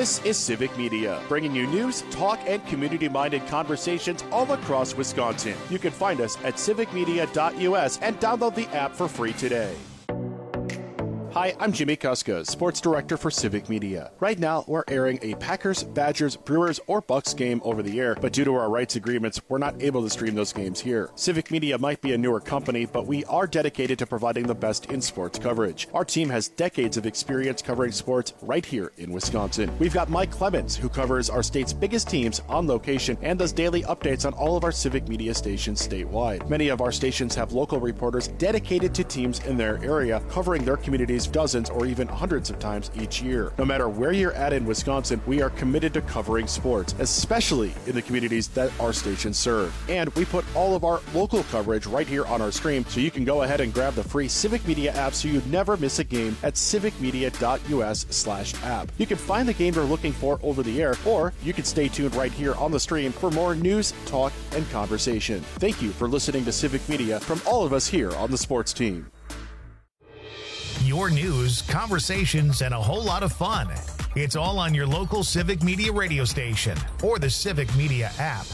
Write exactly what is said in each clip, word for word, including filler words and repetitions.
This is Civic Media, bringing you news, talk, and community-minded conversations all across Wisconsin. You can find us at civic media dot U S and download the app for free today. Hi, I'm Jimmy Kuska, Sports Director for Civic Media. Right now, we're airing a Packers, Badgers, Brewers, or Bucks game over the air, but due to our rights agreements, we're not able to stream those games here. Civic Media might be a newer company, but we are dedicated to providing the best in sports coverage. Our team has decades of experience covering sports right here in Wisconsin. We've got Mike Clemens, who covers our state's biggest teams on location and does daily updates on all of our Civic Media stations statewide. Many of our stations have local reporters dedicated to teams in their area, covering their communities dozens or even hundreds of times each year. No matter where you're at in Wisconsin, we are committed to covering sports, especially in the communities that our stations serve. And we put all of our local coverage right here on our stream, so you can go ahead and grab the free Civic Media app so you never miss a game at civic media dot U S slash app. You can find the game you're looking for over the air, or you can stay tuned right here on the stream for more news, talk, and conversation. Thank you for listening to Civic Media from all of us here on the sports team. Your news, conversations, and a whole lot of fun. It's all on your local Civic Media radio station or the Civic Media app.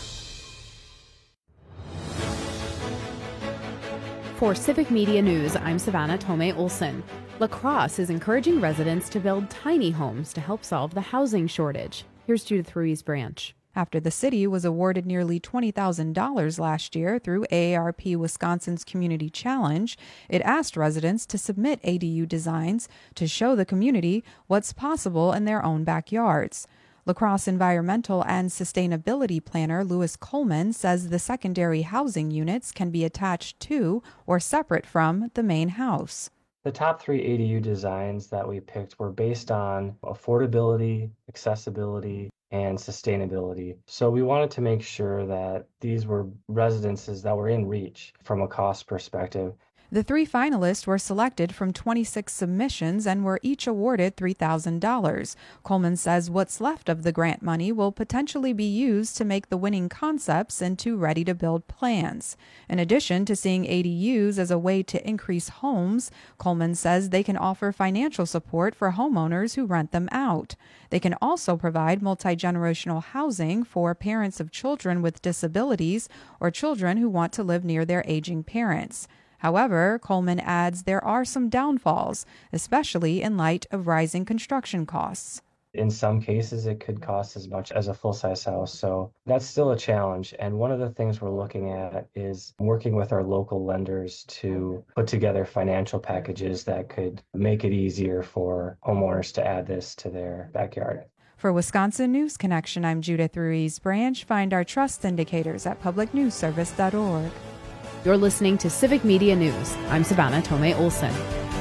For Civic Media News, I'm Savannah Tomei Olson. La Crosse is encouraging residents to build tiny homes to help solve the housing shortage. Here's Judith Ruiz Branch. After the city was awarded nearly twenty thousand dollars last year through A A R P Wisconsin's Community Challenge, it asked residents to submit A D U designs to show the community what's possible in their own backyards. La Crosse Environmental and Sustainability Planner Louis Coleman says the secondary housing units can be attached to or separate from the main house. The top three A D U designs that we picked were based on affordability, accessibility, and sustainability. So we wanted to make sure that these were residences that were in reach from a cost perspective. The three finalists were selected from twenty-six submissions and were each awarded three thousand dollars. Coleman says what's left of the grant money will potentially be used to make the winning concepts into ready-to-build plans. In addition to seeing A D Us as a way to increase homes, Coleman says they can offer financial support for homeowners who rent them out. They can also provide multi-generational housing for parents of children with disabilities or children who want to live near their aging parents. However, Coleman adds there are some downfalls, especially in light of rising construction costs. In some cases, it could cost as much as a full-size house, so that's still a challenge. And one of the things we're looking at is working with our local lenders to put together financial packages that could make it easier for homeowners to add this to their backyard. For Wisconsin News Connection, I'm Judith Ruiz Branch. Find our trust indicators at public news service dot org. You're listening to Civic Media News. I'm Savannah Tomei Olson.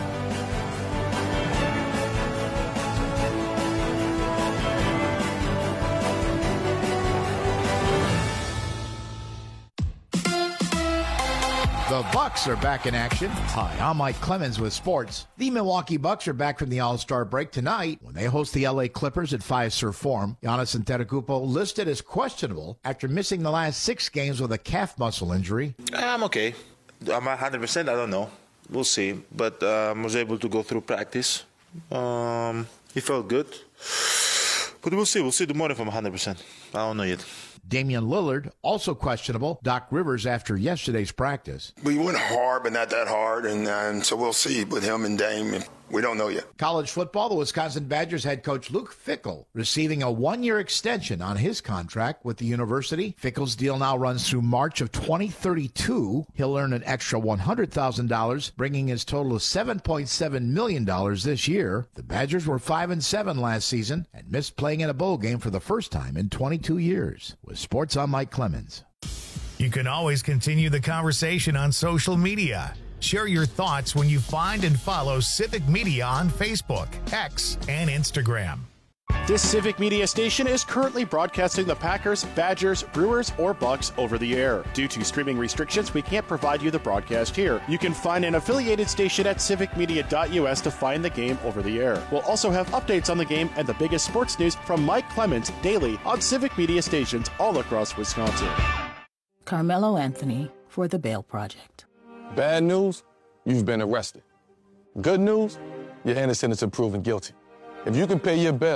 The Bucks are back in action. Hi, I'm Mike Clemens with sports. The Milwaukee Bucks are back from the All-Star break tonight when they host the L A Clippers at Fiserv Forum. Giannis Antetokounmpo listed as questionable after missing the last six games with a calf muscle injury. I'm okay. I'm one hundred percent. I don't know. We'll see. But um, I was able to go through practice. Um, it felt good. But we'll see. We'll see tomorrow if I'm one hundred percent. I don't know yet. Damian Lillard, also questionable. Doc Rivers after yesterday's practice. We went hard, but not that hard, and, and so we'll see with him and Dame. We don't know yet. College football, the Wisconsin Badgers head coach Luke Fickell receiving a one-year extension on his contract with the university. Fickell's deal now runs through March of twenty thirty-two. He'll earn an extra one hundred thousand dollars, bringing his total to seven point seven million dollars this year. The Badgers were five and seven last season and missed playing in a bowl game for the first time in twenty-two years. With Sports, I'm Mike Clemens. You can always continue the conversation on social media. Share your thoughts when you find and follow Civic Media on Facebook, X, and Instagram. This Civic Media station is currently broadcasting the Packers, Badgers, Brewers, or Bucks over the air. Due to streaming restrictions, we can't provide you the broadcast here. You can find an affiliated station at civic media dot U S to find the game over the air. We'll also have updates on the game and the biggest sports news from Mike Clemens daily on Civic Media stations all across Wisconsin. Carmelo Anthony for the Bail Project. Bad news, you've been arrested. Good news, you're innocent until proven guilty. If you can pay your bail,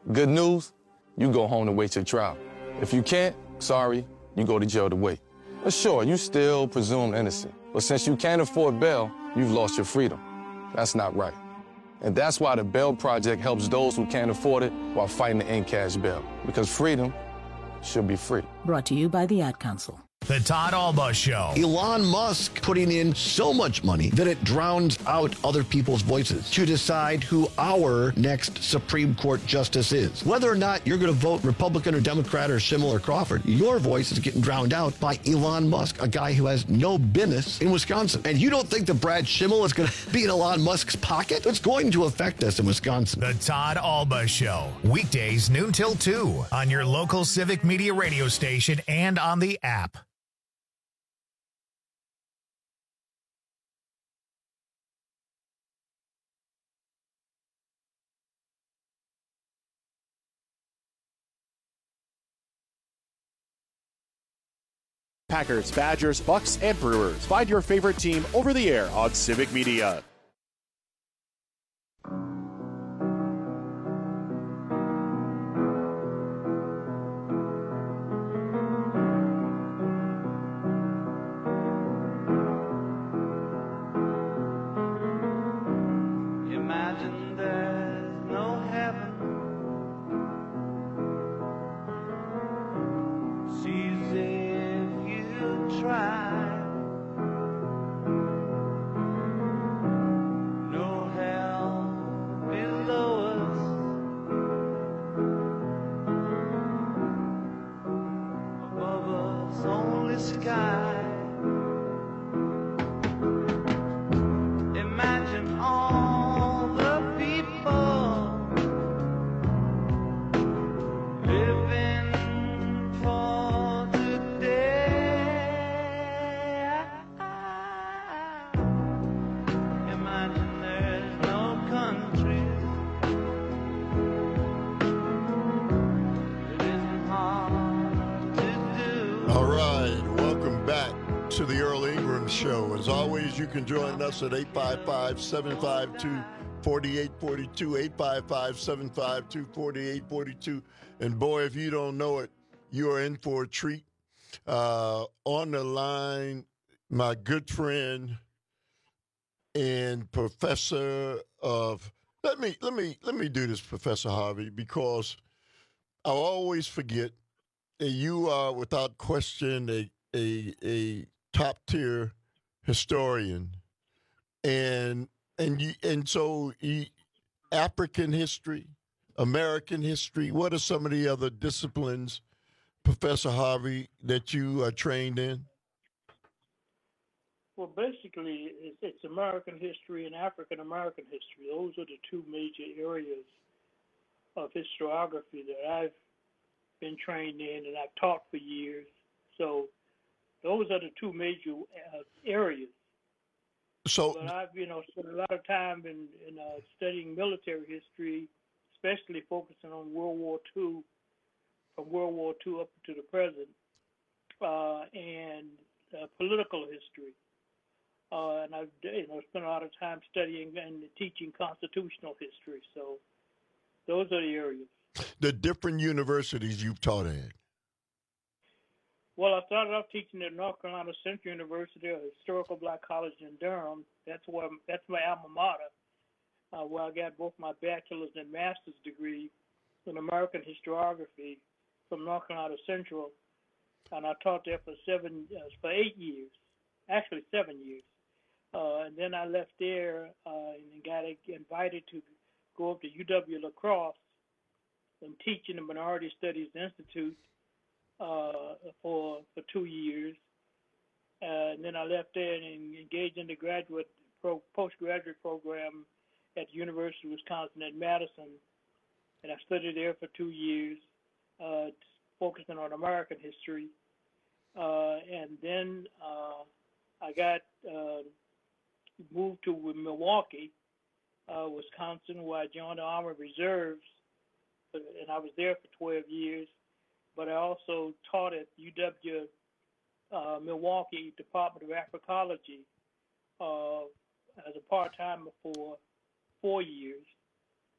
Good news, you go home to wait your trial. If you can't, sorry, you go to jail to wait. But sure, you still presumed innocent. But since you can't afford bail, you've lost your freedom. That's not right. And that's why the Bail Project helps those who can't afford it while fighting to end cash bail. Because freedom should be free. Brought to you by the Ad Council. The Todd Alba Show. Elon Musk putting in so much money that it drowns out other people's voices to decide who our next Supreme Court justice is. Whether or not you're going to vote Republican or Democrat or Schimmel or Crawford, your voice is getting drowned out by Elon Musk, a guy who has no business in Wisconsin. And you don't think that Brad Schimmel is going to be in Elon Musk's pocket? It's going to affect us in Wisconsin. The Todd Alba Show. Weekdays noon till two on your local Civic Media radio station and on the app. Packers, Badgers, Bucks, and Brewers. Find your favorite team over the air on Civic Media. Imagine there's no heaven. Sees if you try. No hell below us. Above us only sky. Imagine all the people living for today. Imagine there's no countries. It isn't hard to do. All right, welcome back to the Earl Ingram Show. As always, you can join us at eight five five, seven five two, four eight four two, eight five five, seven five two, four eight four two. And boy, if you don't know it, you are in for a treat. Uh, on the line, my good friend and professor of let me let me let me do this, Professor Harvey, because I always forget that you are without question a a a top tier historian, and and you and so you, African history, American history. What are some of the other disciplines, Professor Harvey, that you are trained in? Well, basically, it's, it's American history and African American history. Those are the two major areas of historiography that I've been trained in and I've taught for years. So those are the two major uh, areas. So, but I've you know spent a lot of time in in uh, studying military history, especially focusing on World War Two, from World War Two up to the present, uh, and uh, political history. Uh, and I've you know spent a lot of time studying and teaching constitutional history. So those are the areas. The different universities you've taught at. Well, I started off teaching at North Carolina Central University, a historical black college in Durham. That's where that's my alma mater, uh, where I got both my bachelor's and master's degree in American historiography from North Carolina Central, and I taught there for seven uh, for eight years, actually seven years. Uh, and then I left there uh, and got invited to go up to U W La Crosse and teach in the Minority Studies Institute uh, for for two years. Uh, and then I left there and engaged in the graduate pro, postgraduate program at the University of Wisconsin at Madison. And I studied there for two years, uh, focusing on American history. Uh, and then uh, I got uh, moved to Milwaukee, uh, Wisconsin, where I joined the Army Reserves, and I was there for twelve years. But I also taught at U W uh, Milwaukee Department of Africology uh, as a part-timer for four years.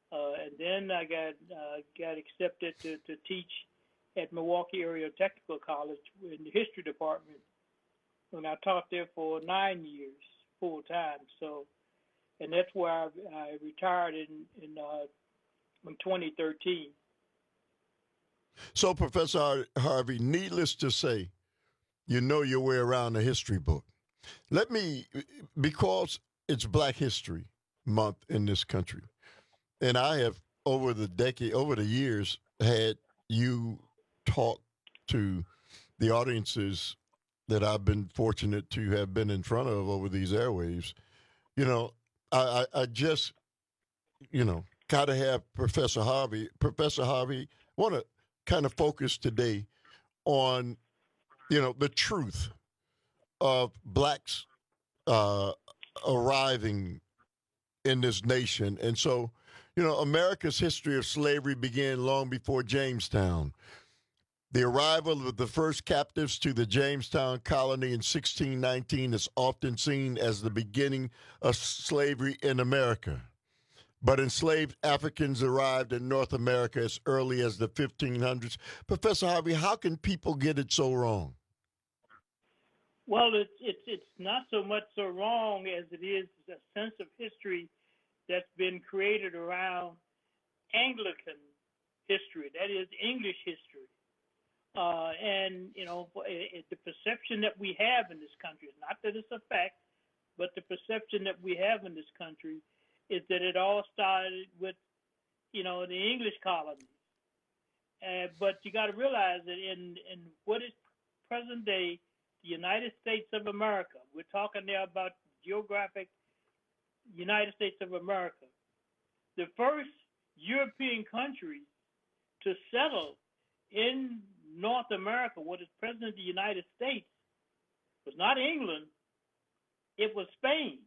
Uh, and then I got uh, got accepted to, to teach at Milwaukee Area Technical College in the history department. And I taught there for nine years full time. So, and that's where I, I retired in in, uh, in twenty thirteen. So, Professor Harvey, needless to say, you know your way around the history book. Let me, because it's Black History Month in this country, and I have over the decade, over the years, had you talk to the audiences that I've been fortunate to have been in front of over these airwaves. You know, I, I, I just, you know, got to have Professor Harvey. Professor Harvey, want to kind of focus today on, you know, the truth of blacks uh, arriving in this nation. And so, you know, America's history of slavery began long before Jamestown. The arrival of the first captives to the Jamestown colony in sixteen nineteen is often seen as the beginning of slavery in America. But enslaved Africans arrived in North America as early as the fifteen hundreds. Professor Harvey, how can people get it so wrong? Well, it's it's it's not so much so wrong as it is a sense of history that's been created around Anglican history, that is English history. Uh, and, you know, it, it, the perception that we have in this country, not that it's a fact, but the perception that we have in this country is that it all started with, you know, the English colonies. Uh, but you got to realize that in, in what is present day the United States of America, we're talking there about geographic United States of America, the first European country to settle in North America, what is present the United States, was not England, it was Spain.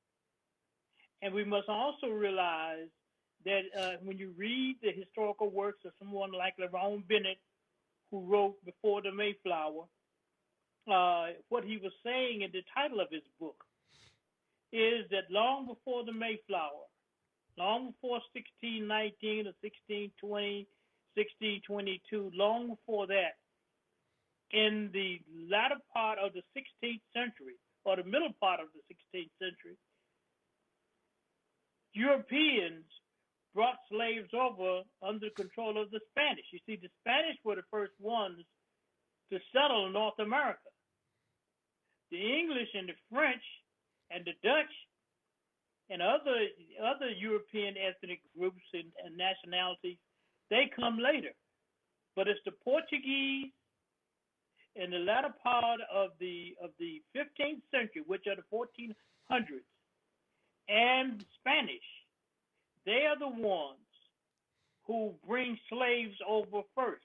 And we must also realize that uh, when you read the historical works of someone like Lerone Bennett, who wrote Before the Mayflower, uh, what he was saying in the title of his book is that long before the Mayflower, long before sixteen nineteen or sixteen twenty, sixteen twenty-two, long before that, in the latter part of the sixteenth century, or the middle part of the sixteenth century, Europeans brought slaves over under control of the Spanish. You see, the Spanish were the first ones to settle in North America. The English and the French and the Dutch and other other European ethnic groups and, and nationalities, they come later. But it's the Portuguese in the latter part of the of the fifteenth century, which are the fourteen hundreds, and Spanish. They are the ones who bring slaves over first.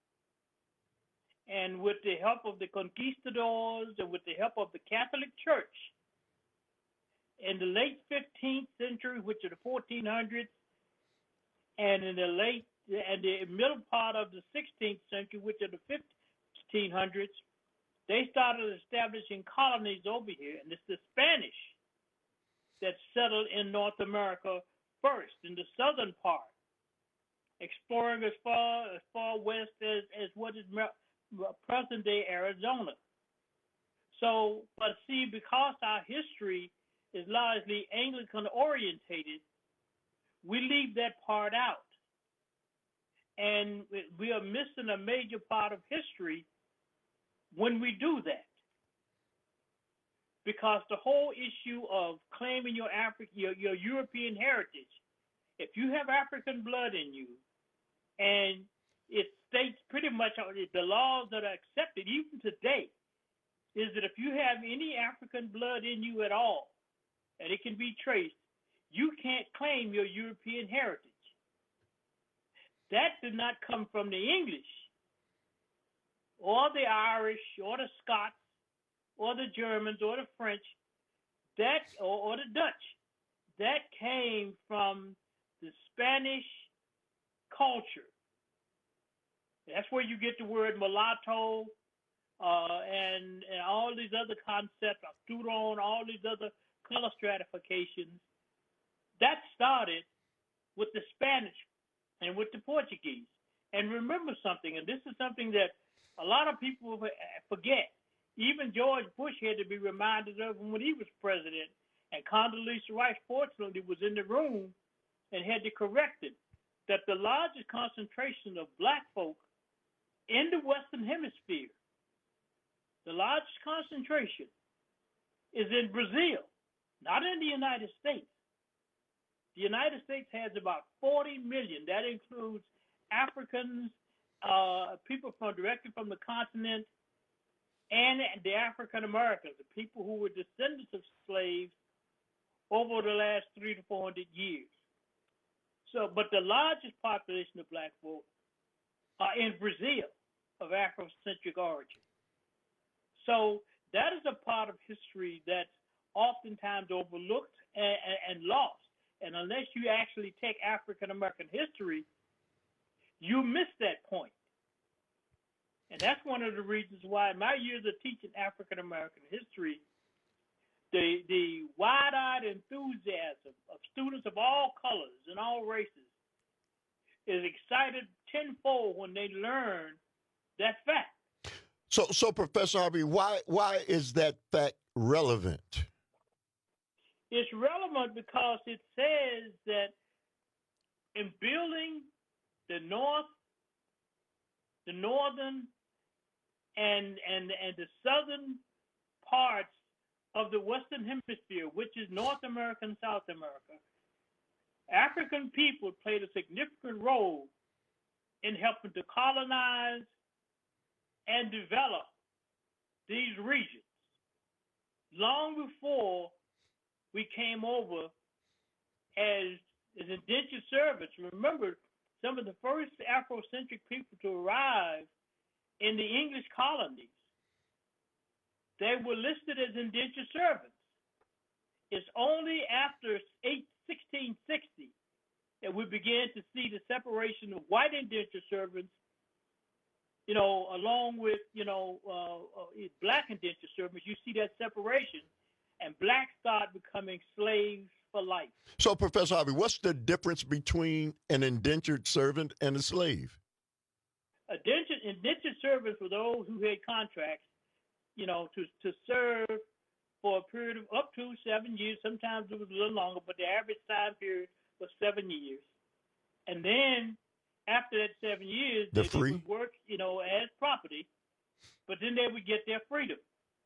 And with the help of the conquistadors and with the help of the Catholic Church, in the late fifteenth century, which are the fourteen hundreds, and in the late and the middle part of the sixteenth century, which are the fifteen hundreds, they started establishing colonies over here, and it's the Spanish that settled in North America first, in the southern part, exploring as far as far west as, as what is present-day Arizona. So, but see, because our history is largely Anglican-orientated, we leave that part out. And we are missing a major part of history when we do that. Because the whole issue of claiming your Afri- your, your European heritage, if you have African blood in you, and it states pretty much the laws that are accepted even today, is that if you have any African blood in you at all, and it can be traced, you can't claim your European heritage. That did not come from the English, or the Irish, or the Scots, or the Germans, or the French, that or, or the Dutch. That came from the Spanish culture. That's where you get the word mulatto uh, and, and all these other concepts, Turon, all these other color stratifications. That started with the Spanish and with the Portuguese. And remember something, and this is something that a lot of people forget. Even George Bush had to be reminded of when he was president, and Condoleezza Rice, fortunately, was in the room and had to correct it, that the largest concentration of black folk in the Western Hemisphere, the largest concentration, is in Brazil, not in the United States. The United States has about forty million. That includes Africans, uh, people from directly from the continent, and the African Americans, the people who were descendants of slaves over the last three to four hundred years. So, but the largest population of black folk are in Brazil of Afrocentric origin. So that is a part of history that's oftentimes overlooked and, and, and lost. And unless you actually take African American history, you miss that point. And that's one of the reasons why in my years of teaching African American history, the the wide-eyed enthusiasm of students of all colors and all races is excited tenfold when they learn that fact. So, so Professor Harvey, why why is that fact relevant? It's relevant because it says that in building the North, the northern and and and the southern parts of the Western Hemisphere, which is North America and South America, African people played a significant role in helping to colonize and develop these regions long before we came over as, as indentured servants. Remember, some of the first Afrocentric people to arrive in the English colonies, they were listed as indentured servants. It's only after sixteen sixty that we began to see the separation of white indentured servants, you know, along with, you know, uh, uh, black indentured servants. You see that separation, and blacks start becoming slaves for life. So, Professor Harvey, what's the difference between an indentured servant and a slave? Indentured, indentured servants were those who had contracts, you know, to, to serve for a period of up to seven years. Sometimes it was a little longer, but the average time period was seven years. And then after that seven years, They're they, free. they would work, you know, as property, but then they would get their freedom.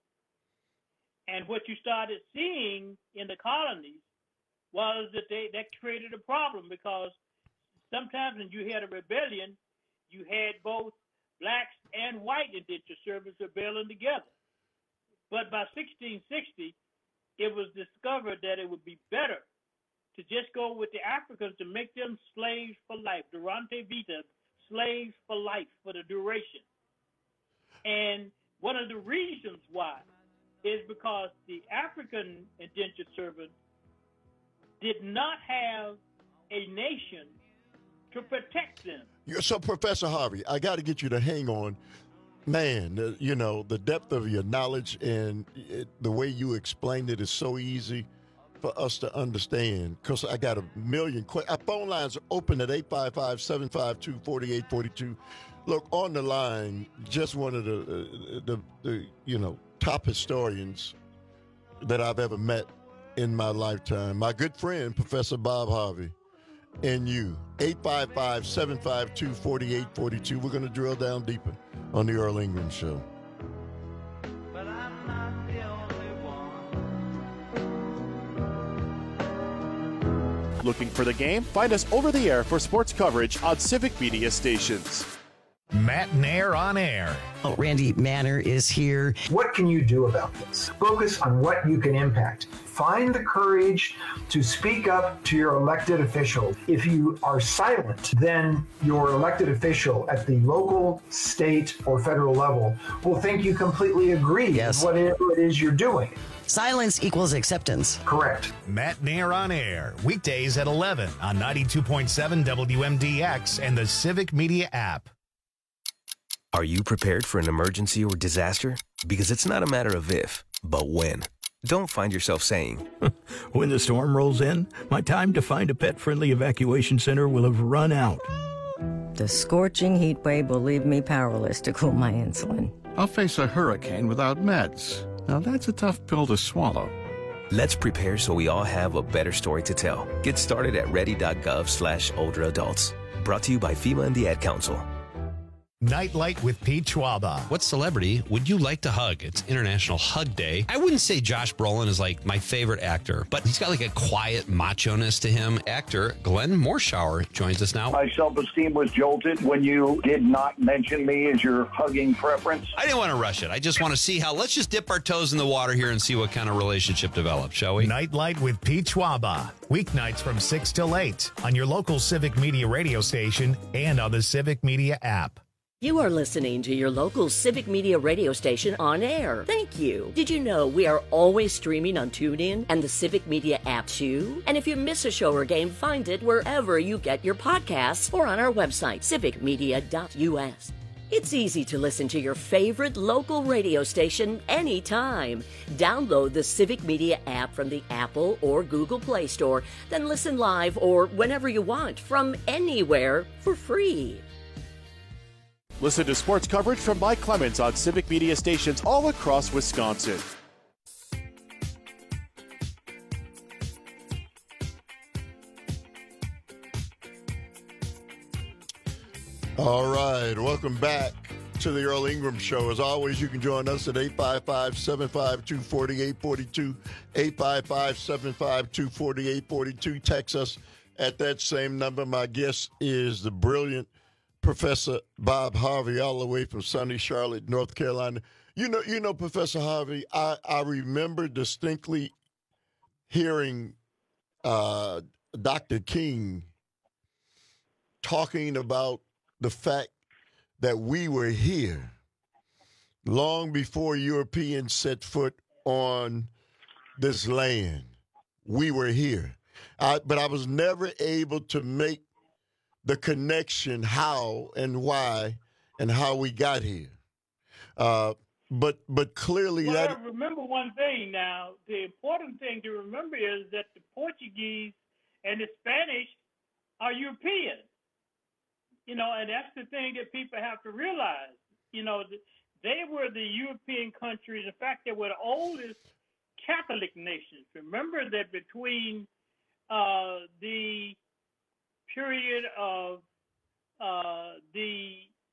And what you started seeing in the colonies was that they that created a problem, because sometimes when you had a rebellion, you had both blacks and white indentured servants rebelling together. But by sixteen sixty, it was discovered that it would be better to just go with the Africans to make them slaves for life, durante vita, slaves for life, for the duration. And one of the reasons why is because the African indentured servant did not have a nation to protect them. So, Professor Harvey, I got to get you to hang on. Man, the, you know, the depth of your knowledge and it, the way you explained it is so easy for us to understand, because I got a million questions. Our phone lines are open at eight five five, seven five two, four eight four two. Look, on the line, just one of the, uh, the, the, you know, top historians that I've ever met in my lifetime, my good friend, Professor Bob Harvey. And you, eight five five, seven five two, four eight four two. We're going to drill down deeper on the Earl Ingram Show. But I'm not the only one. Looking for the game? Find us over the air for sports coverage on Civic Media stations. Matt Nair on air. Oh, Randy Manor is here. What can you do about this? Focus on what you can impact. Find the courage to speak up to your elected official. If you are silent, then your elected official at the local, state, or federal level will think you completely agree Yes. with whatever it is you're doing. Silence equals acceptance. Correct. Matt Nair on air. Weekdays at eleven on ninety-two point seven W M D X and the Civic Media app. Are you prepared for an emergency or disaster? Because it's not a matter of if, but when. don't find yourself saying, when the storm rolls in, my time to find a pet-friendly evacuation center will have run out. The scorching heat wave will leave me powerless to cool my insulin. I'll face a hurricane without meds. Now that's a tough pill to swallow. Let's prepare so we all have a better story to tell. Get started at ready.gov slash older adults. Brought to you by FEMA and the Ad Council. Nightlight with Pete Schwaba. What celebrity would you like to hug? It's International Hug Day. I wouldn't say Josh Brolin is like my favorite actor, but he's got like a quiet macho-ness to him. Actor Glenn Morshower joins us now. My self-esteem was jolted when you did not mention me as your hugging preference. I didn't want to rush it. I just want to see how, let's just dip our toes in the water here and see what kind of relationship develops, shall we? Nightlight with Pete Schwaba. Weeknights from six till eight on your local Civic Media radio station and on the Civic Media app. You are listening to your local Civic Media radio station on air. Thank you. Did you know we are always streaming on TuneIn and the Civic Media app too? And if you miss a show or game, find it wherever you get your podcasts or on our website, civic media dot u s. It's easy to listen to your favorite local radio station anytime. Download the Civic Media app from the Apple or Google Play Store, then listen live or whenever you want from anywhere for free. Listen to sports coverage from Mike Clemens on Civic Media stations all across Wisconsin. All right, welcome back to the Earl Ingram Show. As always, you can join us at eight five five, seven five two, four eight four two, eight five five, seven five two, four eight four two. Text us at that same number. My guest is the brilliant Professor Bob Harvey, all the way from sunny Charlotte, North Carolina. You know, you know, Professor Harvey, I, I remember distinctly hearing uh, Doctor King talking about the fact that we were here long before Europeans set foot on this land. We were here. I, but I was never able to make the connection how and why and how we got here. Uh, but but clearly well, that... remember one thing now. The important thing to remember is that the Portuguese and the Spanish are European. You know, and that's the thing that people have to realize. You know, they were the European countries. In fact, they were the oldest Catholic nations. Remember that between uh, the period of uh, the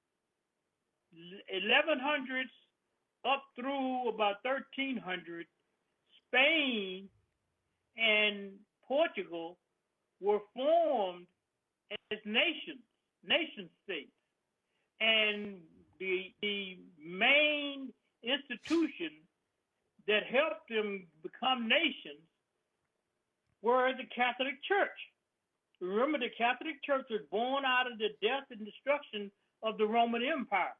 eleven hundreds up through about thirteen hundred, Spain and Portugal were formed as nations, nation states. And the, the main institution that helped them become nations were the Catholic Church. Remember, the Catholic Church was born out of the death and destruction of the Roman Empire.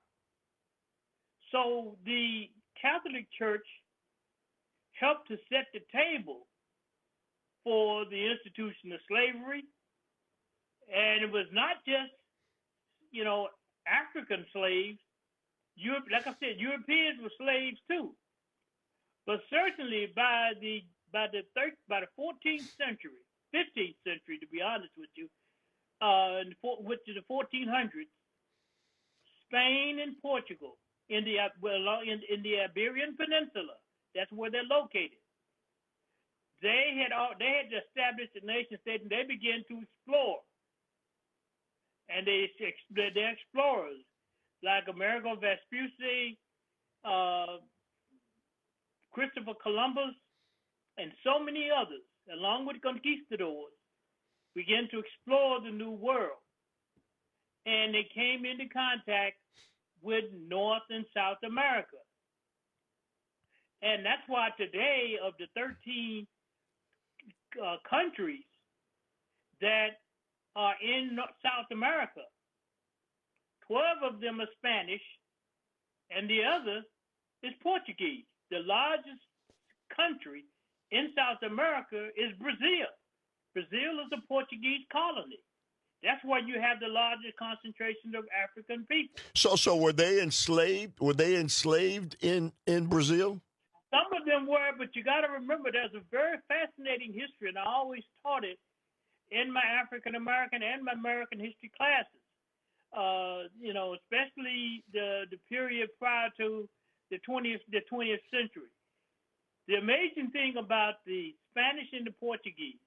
So the Catholic Church helped to set the table for the institution of slavery. And it was not just, you know, African slaves. Europe, like I said, Europeans were slaves too. But certainly by the by the thir- by the fourteenth century, fifteenth century, to be honest with you, uh, which is the fourteen hundreds, Spain and Portugal in the well in, in the Iberian Peninsula, that's where they're located. They had all, they had established a nation state, and they began to explore. And they they're explorers like Amerigo Vespucci, uh, Christopher Columbus, and so many others, along with conquistadors, began to explore the New World. And they came into contact with North and South America. And that's why today, of the thirteen uh, countries that are in South America, twelve of them are Spanish, and the other is Portuguese. The largest country in South America is Brazil. Brazil is a Portuguese colony. That's why you have the largest concentration of African people. So, so were they enslaved? Were they enslaved in, in Brazil? Some of them were, but you got to remember there's a very fascinating history, and I always taught it in my African American and my American history classes. Uh, you know, especially the the period prior to the twentieth the twentieth century. The amazing thing about the Spanish and the Portuguese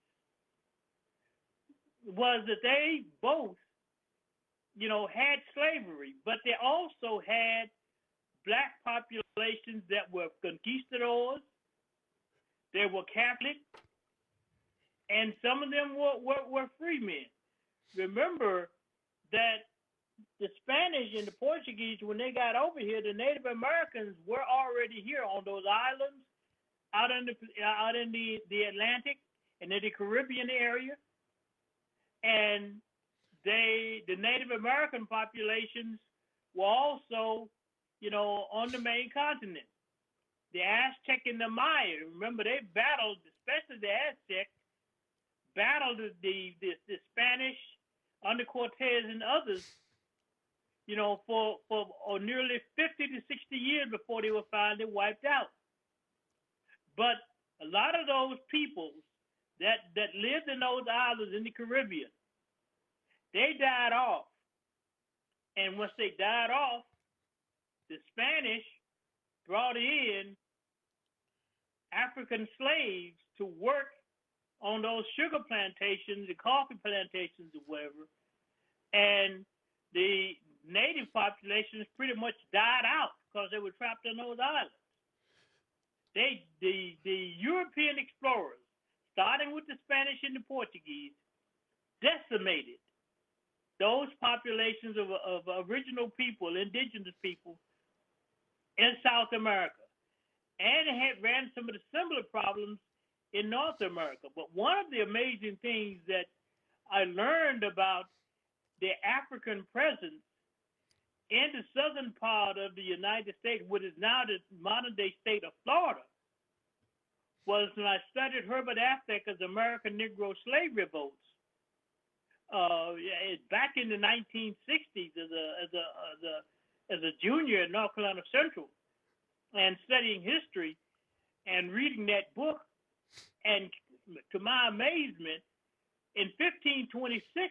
was that they both, you know, had slavery, but they also had black populations that were conquistadors, they were Catholic, and some of them were, were, were free men. Remember that the Spanish and the Portuguese, when they got over here, the Native Americans were already here on those islands, out in the out in the, the Atlantic and in the Caribbean area, and they the Native American populations were also, you know, on the main continent. The Aztec and the Maya, remember, they battled, especially the Aztec, battled the the, the, the Spanish under Cortez and others, you know, for for oh, nearly fifty to sixty years before they were finally wiped out. But a lot of those peoples that, that lived in those islands in the Caribbean, they died off. And once they died off, the Spanish brought in African slaves to work on those sugar plantations, the coffee plantations or whatever. And the native populations pretty much died out because they were trapped on those islands. They, the, the European explorers, starting with the Spanish and the Portuguese, decimated those populations of, of original people, indigenous people in South America, and had ran some of the similar problems in North America. But one of the amazing things that I learned about the African presence in the southern part of the United States, what is now the modern-day state of Florida, was when I studied Herbert Afteker's American Negro Slave Revolts. Uh, back in the nineteen sixties, as a as a as a as a junior at North Carolina Central, and studying history, and reading that book, and to my amazement, in fifteen twenty-six,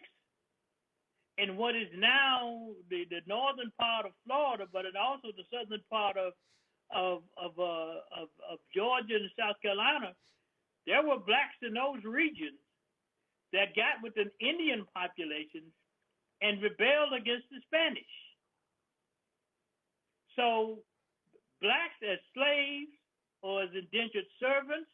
in what is now the, the northern part of Florida, but it also the southern part of of of, uh, of of Georgia and South Carolina, there were blacks in those regions that got with an Indian populations and rebelled against the Spanish. So blacks as slaves or as indentured servants,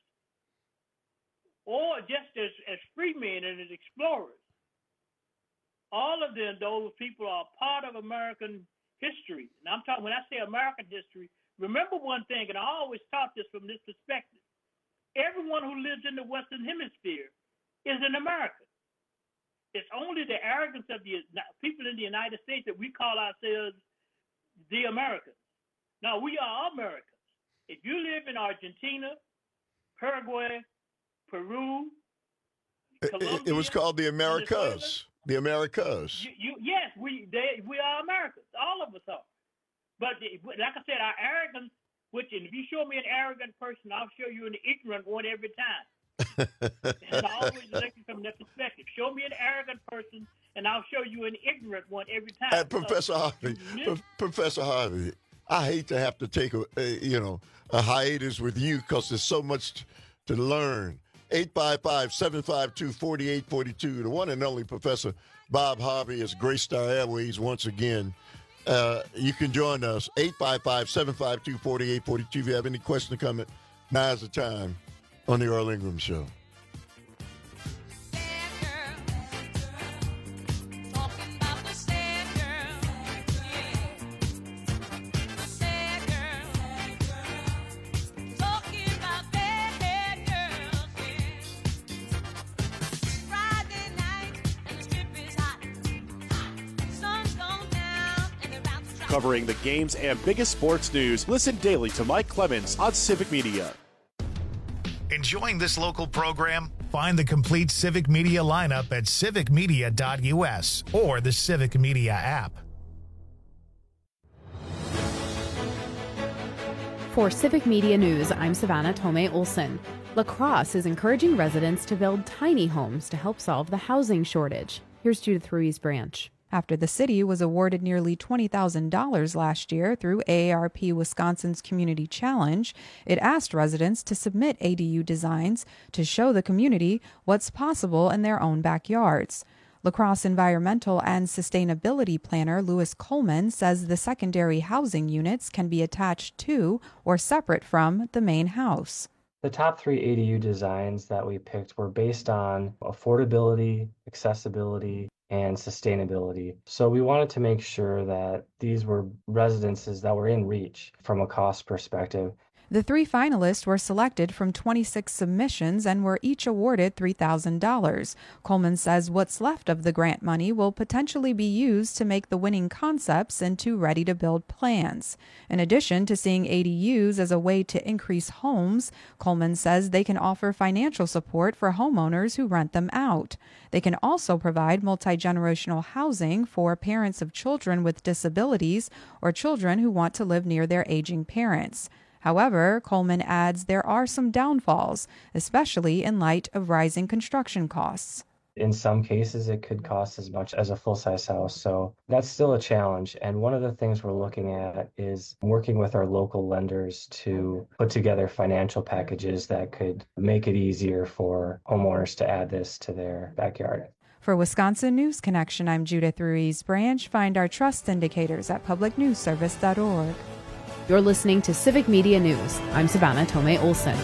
or just as, as free men and as explorers, all of them, those people are part of American history. And I'm talking, when I say American history, remember one thing, and I always taught this from this perspective. Everyone who lives in the Western Hemisphere is an American. It's only the arrogance of the people in the United States that we call ourselves the Americans. Now, we are Americans. If you live in Argentina, Paraguay, Peru, Colombia, it, it was called the Americas. The Americas. You, you, yes, we they, we are Americans. All of us are. But the, like I said, our arrogance, which, and if you show me an arrogant person, I'll show you an ignorant one every time. And I always look from that perspective. Show me an arrogant person, and I'll show you an ignorant one every time. And Professor so, Harvey, Pro- Professor Harvey, I hate to have to take a, a you know a hiatus with you because there's so much t- to learn. eight five five, seven five two, four eight four two. The one and only Professor Bob Harvey has graced our airways once again. Uh, you can join us, eight five five, seven five two, four eight four two. If you have any question or comment, now's the time on the Earl Ingram Show. Covering the games and biggest sports news, listen daily to Mike Clemens on Civic Media. Enjoying this local program? Find the complete Civic Media lineup at civic media dot u s or the Civic Media app. For Civic Media News, I'm Savannah Tomei Olson. La Crosse is encouraging residents to build tiny homes to help solve the housing shortage. Here's Judith Ruiz Branch. After the city was awarded nearly twenty thousand dollars last year through A A R P Wisconsin's Community Challenge, it asked residents to submit A D U designs to show the community what's possible in their own backyards. La Crosse environmental and sustainability planner Louis Coleman says the secondary housing units can be attached to or separate from the main house. The top three A D U designs that we picked were based on affordability, accessibility, and sustainability. So we wanted to make sure that these were residences that were in reach from a cost perspective. The three finalists were selected from twenty-six submissions and were each awarded three thousand dollars. Coleman says what's left of the grant money will potentially be used to make the winning concepts into ready-to-build plans. In addition to seeing A D Us as a way to increase homes, Coleman says they can offer financial support for homeowners who rent them out. They can also provide multi-generational housing for parents of children with disabilities or children who want to live near their aging parents. However, Coleman adds there are some downfalls, especially in light of rising construction costs. In some cases, it could cost as much as a full-size house, so that's still a challenge. And one of the things we're looking at is working with our local lenders to put together financial packages that could make it easier for homeowners to add this to their backyard. For Wisconsin News Connection, I'm Judith Ruiz Branch. Find our trust indicators at public news service dot org. You're listening to Civic Media News. I'm Savannah Tomei Olson.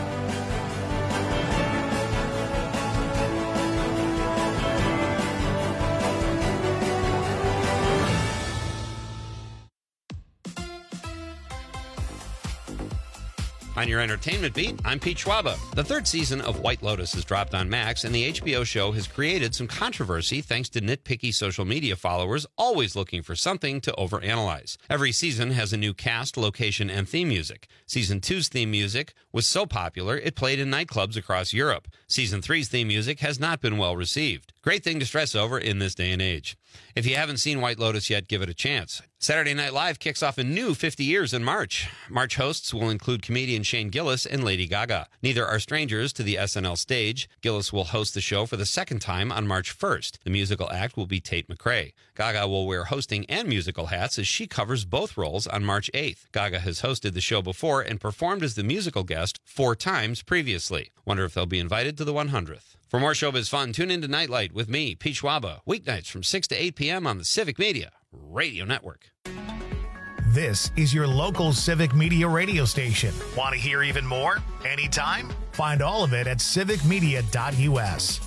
On your entertainment beat, I'm Pete Schwaba. The third season of White Lotus has dropped on Max, and the H B O show has created some controversy thanks to nitpicky social media followers always looking for something to overanalyze. Every season has a new cast, location, and theme music. Season two's theme music was so popular it played in nightclubs across Europe. Season three's theme music has not been well received. Great thing to stress over in this day and age. If you haven't seen White Lotus yet, give it a chance. Saturday Night Live kicks off a new fifty years in March. March hosts will include comedian Shane Gillis and Lady Gaga. Neither are strangers to the S N L stage. Gillis will host the show for the second time on March first. The musical act will be Tate McRae. Gaga will wear hosting and musical hats as she covers both roles on March eighth. Gaga has hosted the show before and performed as the musical guest four times previously. Wonder if they'll be invited to the one hundredth. For more showbiz fun, tune in to Nightlight with me, Pete Schwaba, weeknights from six to eight p.m. on the Civic Media Radio Network. This is your local Civic Media radio station. Want to hear even more? Anytime? Find all of it at civic media dot u s.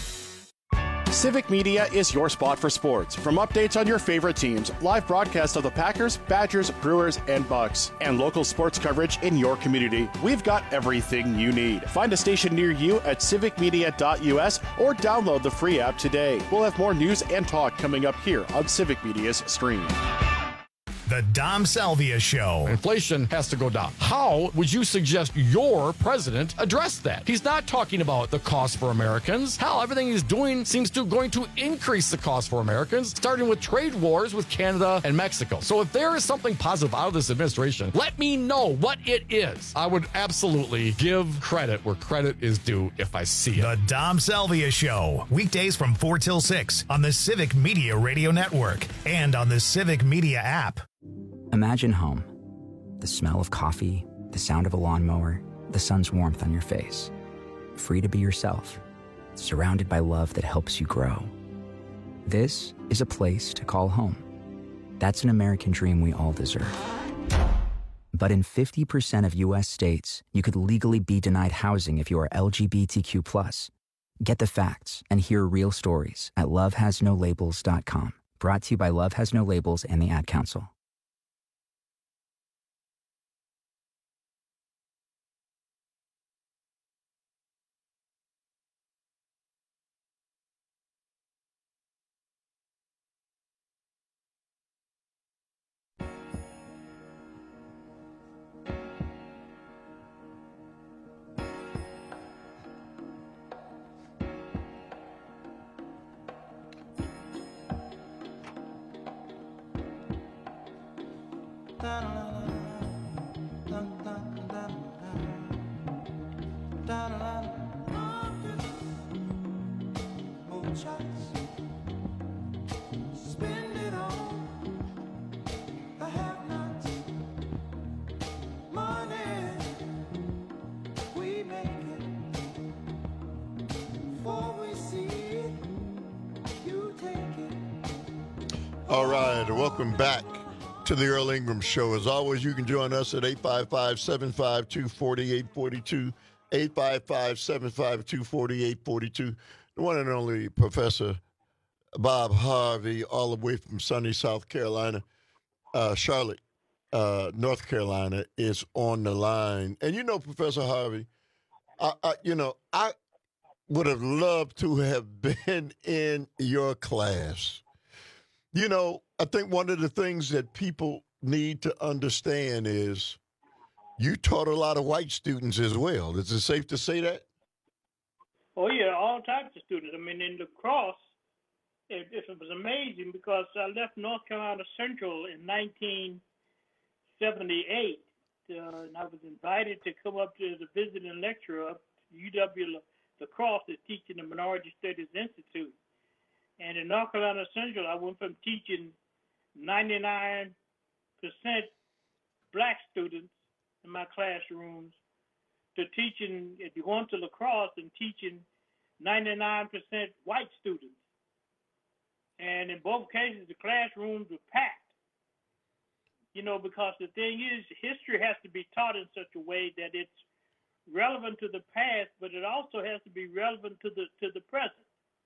Civic Media is your spot for sports. From updates on your favorite teams, live broadcasts of the Packers, Badgers, Brewers, and Bucks, and local sports coverage in your community, we've got everything you need. Find a station near you at civic media dot u s or download the free app today. We'll have more news and talk coming up here on Civic Media's stream. The Dom Salvia Show. Inflation has to go down. How would you suggest your president address that? He's not talking about the cost for Americans. Hell, everything he's doing seems to going to increase the cost for Americans, starting with trade wars with Canada and Mexico. So if there is something positive out of this administration, let me know what it is. I would absolutely give credit where credit is due if I see it. The Dom Salvia Show. Weekdays from four till six on the Civic Media Radio Network and on the Civic Media app. Imagine home. The smell of coffee, the sound of a lawnmower, the sun's warmth on your face. Free to be yourself, surrounded by love that helps you grow. This is a place to call home. That's an American dream we all deserve. But in fifty percent of U S states, you could legally be denied housing if you are L G B T Q plus. Get the facts and hear real stories at love has no labels dot com. Brought to you by Love Has No Labels and the Ad Council. La, la, la, la, la. All right, welcome back to the Earl Ingram Show. As always, you can join us at eight five five, seven five two, four eight four two, eight five five, seven five two, four eight four two. The one and only Professor Bob Harvey, all the way from sunny South Carolina. Uh, Charlotte, uh, North Carolina, is on the line. And you know, Professor Harvey, I, I, you know, I would have loved to have been in your class. You know, I think one of the things that people need to understand is you taught a lot of white students as well. Is it safe to say that? Oh, yeah, all types of students. I mean, in the cross, it, it was amazing because I left North Carolina Central in nineteen seventy-eight, uh, and I was invited to come up to the visiting lecturer up to U W La Crosse is teaching the Minority Studies Institute. And in North Carolina Central, I went from teaching ninety-nine percent black students in my classrooms to teaching, if you went to La Crosse, and teaching ninety-nine percent white students. And in both cases, the classrooms were packed. You know, because the thing is, history has to be taught in such a way that it's relevant to the past, but it also has to be relevant to the to the present.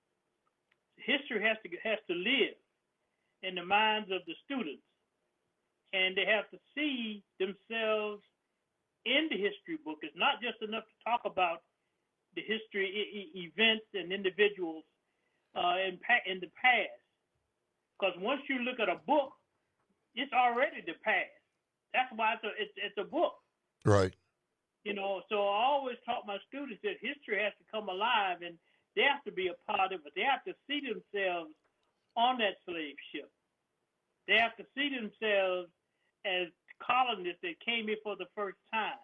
History has to has to live in the minds of the students, and they have to see themselves in the history book. It's not just enough to talk about the history e- events and individuals uh, in pa- in the past, because once you look at a book, it's already the past. That's why it's a, it's, it's a book. Right. You know, so I always taught my students that history has to come alive, and they have to be a part of it. They have to see themselves on that slave ship. They have to see themselves as colonists that came here for the first time.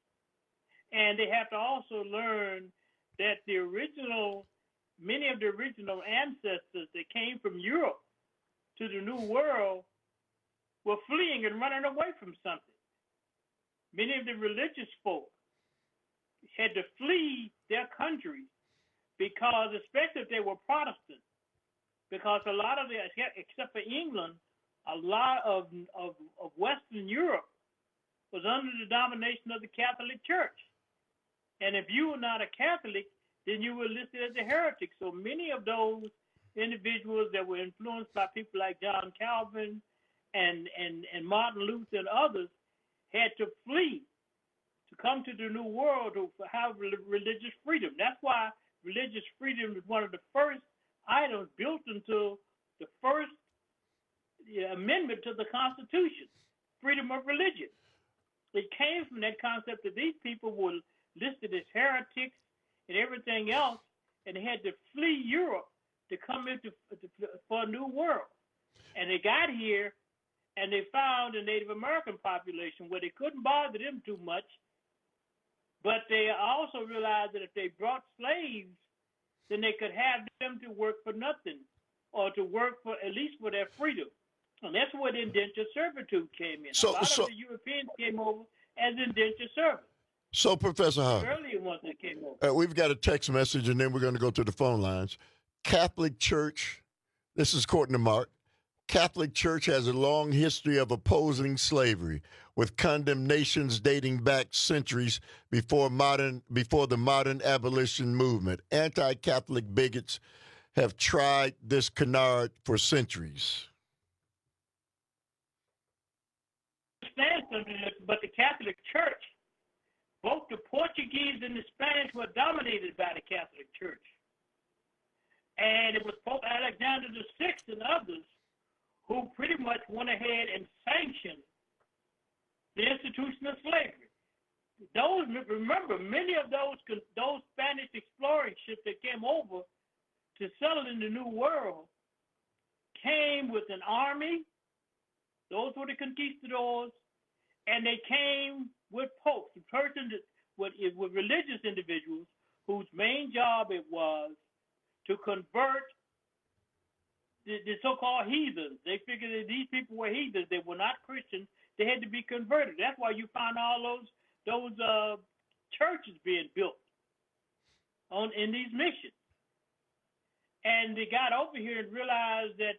And they have to also learn that the original, many of the original ancestors that came from Europe to the New World were fleeing and running away from something. Many of the religious folk had to flee their countries because, especially if they were Protestant, because a lot of the, except for England, a lot of, of, of Western Europe was under the domination of the Catholic Church. And if you were not a Catholic, then you were listed as a heretic. So many of those individuals that were influenced by people like John Calvin and, and, and Martin Luther and others had to flee to come to the New World to have religious freedom. That's why religious freedom is one of the first items built into the first amendment to the Constitution, freedom of religion. It came from that concept that these people were listed as heretics and everything else, and they had to flee Europe to come into for a new world. And they got here, and they found a Native American population where they couldn't bother them too much, but they also realized that if they brought slaves, then they could have them to work for nothing, or to work for at least for their freedom. And that's where the indentured servitude came in. So, a lot so, of the Europeans came over as indentured servants. So, Professor Harvey, the earlier ones that came over. Uh, we've got a text message, and then we're going to go to the phone lines. Catholic Church, this is Courtney Mark. Catholic Church has a long history of opposing slavery, with condemnations dating back centuries before modern before the modern abolition movement. Anti-Catholic bigots have tried this canard for centuries. But the Catholic Church, both the Portuguese and the Spanish were dominated by the Catholic Church. And it was Pope Alexander the Sixth and others who pretty much went ahead and sanctioned the institution of slavery. Those, remember, many of those those Spanish exploring ships that came over to settle in the New World came with an army. Those were the conquistadors, and they came with popes, the person that, with, with religious individuals whose main job it was to convert the, the so-called heathens. They figured that these people were heathens. They were not Christians. They had to be converted. That's why you find all those those uh, churches being built on in these missions. And they got over here and realized that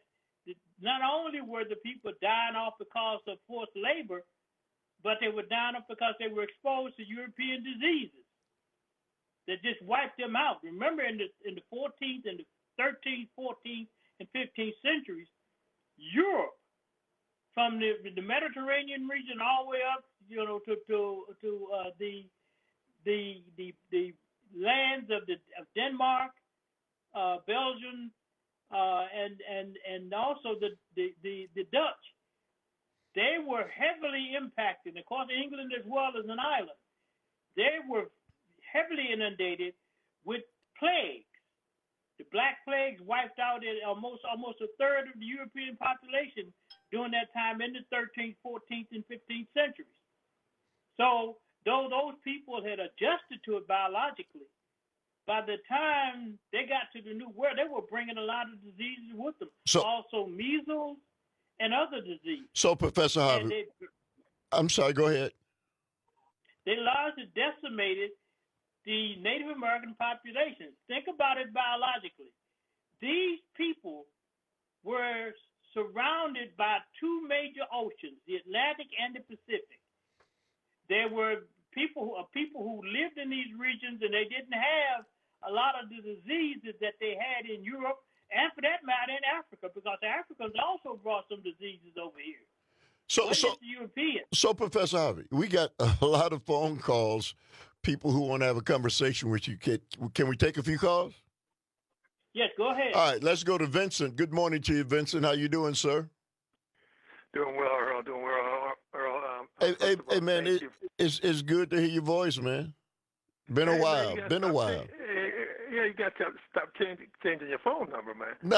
not only were the people dying off because of forced labor, but they were dying off because they were exposed to European diseases that just wiped them out. Remember, in the in the fourteenth and the thirteenth, fourteenth, and fifteenth centuries, Europe, from the, the Mediterranean region all the way up, you know, to to to uh, the the the the lands of the of Denmark, uh, Belgium, uh, and and and also the, the the the Dutch. They were heavily impacted. Of course, England as well as an island. They were heavily inundated with plagues. The Black Plagues wiped out almost almost a third of the European population during that time in the thirteenth, fourteenth, and fifteenth centuries. So, though those people had adjusted to it biologically, by the time they got to the New World, they were bringing a lot of diseases with them. So, also measles and other diseases. So, Professor Harvey, they, I'm sorry, go ahead. They largely decimated the Native American population. Think about it biologically. These people were surrounded by two major oceans, the Atlantic and the Pacific. There were people who, uh, people who lived in these regions, and they didn't have a lot of the diseases that they had in Europe, and for that matter in Africa, because the Africans also brought some diseases over here. So, What so, is the European? so, Professor Harvey, we got a lot of phone calls, people who want to have a conversation with you. Can, can we take a few calls? Yes, go ahead. All right, let's go to Vincent. Good morning to you, Vincent. How you doing, sir? Doing well, Earl. Doing well, Earl. Um, Hey, hey, all, hey man, it, it's it's good to hear your voice, man. Been a Hey, while. man, you gotta Been a stop while. changing- hey, hey, yeah, you got to stop changing, changing your phone number, man. No,